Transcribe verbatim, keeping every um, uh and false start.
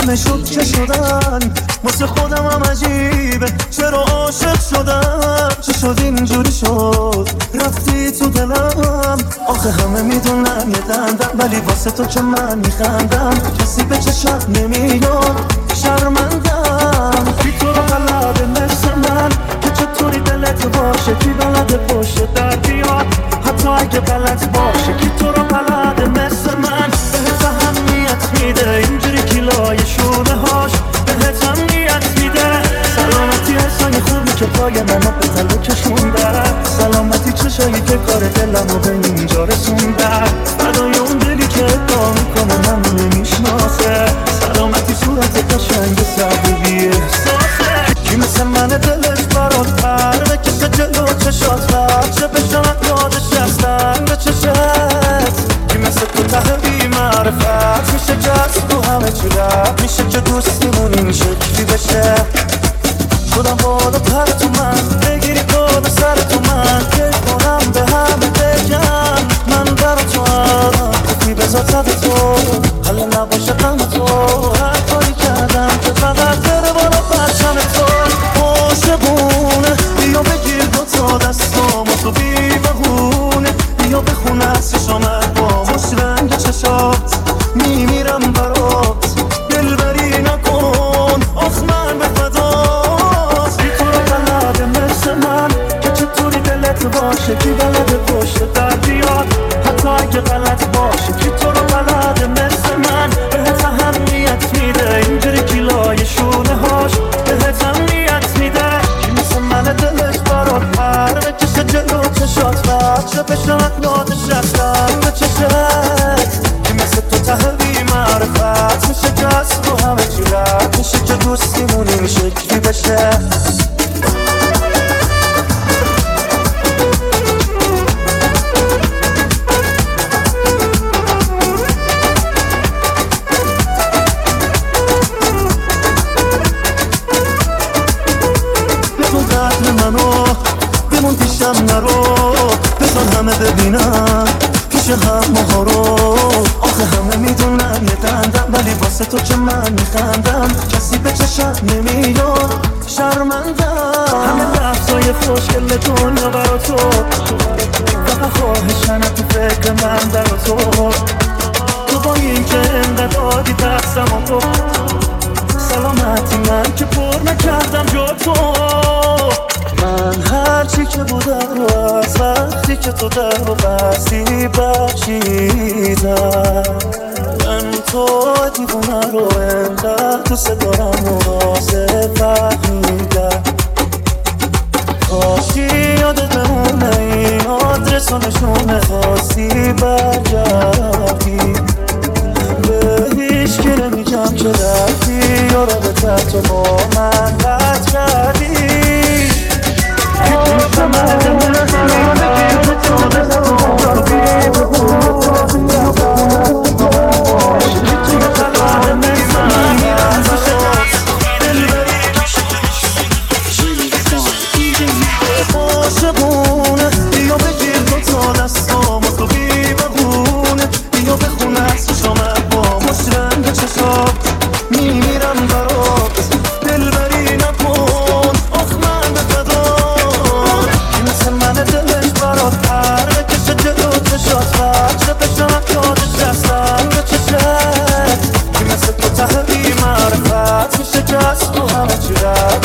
همه شد که شدن واسه خودم هم عجیبه چرا عاشق شدم چه شد اینجوری شد رفتی تو دلم آخه همه میدونن یه دندم ولی واسه تو که من میخندم کسی به چشم نمیاد شرمندم بی تو رو بلده مثل من که چطوری دلت باشه کی بلده پشت در بیاد حتی اگه بلد باشه کی تو رو بلده مثل من بهت اهمیت میده اینجوری کیلای شونه هاش بهت اهمیت میده سلامتی حسای خوبی که پای منو به تلو کشوندن سلامتی چشایی که کار دلمو به اینجا رسوندن فدای اون دلی که ادعا میکنه من نمیشناسه سلامتی صورت قشنگ سبو بی احساسه کی مثل من دلش برات پر بکشه جلو چشات بچه بشنت یادش هستن به چشت کی مثل تو ته بی معرفت میشه جست تو همه چی رفت میشه که دوستیمون این شکلی بشه شدم بالا پر تو من بگیری بالا سر تو من که کنم به همه بگم من برا تو هم کفی بذار تد تو حالا نباشه غم تو هر کاری کردم که فقط بره بالا پرچم تو عاشقونه بیا بگیر دوتا دستام و تو بی بهونه بیا بخون عکسش آمد با مش رنگ چشات میمیرم برات دلبری نکن آخ من به فدات بی تو رو بلده مثل من که چطوری دلت باشه کی بلده پشت در بیاد حتی اگه غلط باشه کی تو رو بلده مثل من بهت اهمیت میده اینجوری کیلای شونه هاش بهت اهمیت میده کی مثل من دلش برات پر بکشه جلو چشات بچه بشنت یادش رفتن به چشت کی مثل تو ته بی معرفت میشه جست رو همه چی رفت میشه که دوستیمون این شکلی بشه بمون پیشم نرو بزن همه ببینم پیش هم ماها رو آخه همه میدونن یه دندم ولی واسه تو که من میخندم کسی به چشم نمیاد شرمندم همه لحظای خوشگل دنیا برا تو فقط خواهشن تو فکر من در تو تو با این که انقدر دادی دستم و تو سلامتی من که پر نکردم جا تو من هرچی که بودم رو از وقتی که تو در رو بستی بخشیدم من تو دیوونه رو انقدر دوست دارم و رازه فهمیدم کاشی یادت بمونه این آدرس و نشونه خواستی برگردی به هیچ که نمیگم که رفتی یا رابطت تو با من قطع کردی عاشقونه بیا بگیر دوتا دستام و تو بی بهونه بیا بخون عکسش آمد با مش رنگ چشات میمیرم برات دلبری نکن آخ من به فدات کی مثل من دلش برات پر بکشه جلو چشات بچه بشنم یادش رفتن به چشت کی مثل تو ته بی معرفت میشه جست تو همه چی رفت